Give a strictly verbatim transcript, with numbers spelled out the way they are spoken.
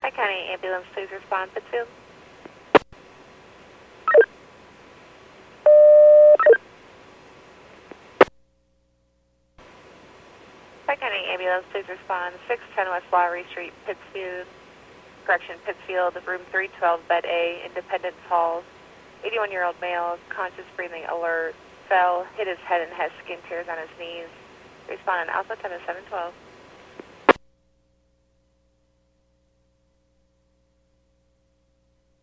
Pike County Ambulance, please respond, Pittsfield. Pike County Ambulance, please respond, six ten West Lowry Street, Pittsfield. Correction, Pittsfield, room three twelve, bed A, Independence Hall. eighty-one-year-old male, conscious breathing alert, fell, hit his head and has skin tears on his knees. Respond on Alpha ten seven twelve.